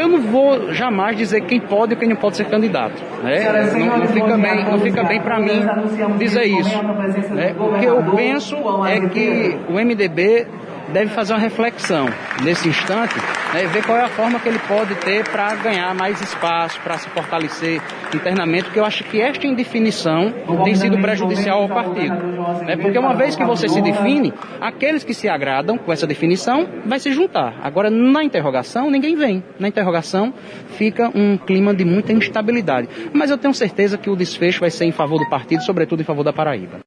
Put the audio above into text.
eu não vou jamais dizer quem pode e quem não pode ser candidato, né? Não fica bem para mim dizer isso, né? O que eu penso é que o MDB deve fazer uma reflexão nesse instante, né, e ver qual é a forma que ele pode ter para ganhar mais espaço, para se fortalecer internamente, porque eu acho que esta indefinição tem sido prejudicial ao partido, né, porque uma vez que você se define, aqueles que se agradam com essa definição vai se juntar. Agora, na interrogação, ninguém vem. Na interrogação fica um clima de muita instabilidade. Mas eu tenho certeza que o desfecho vai ser em favor do partido, sobretudo em favor da Paraíba.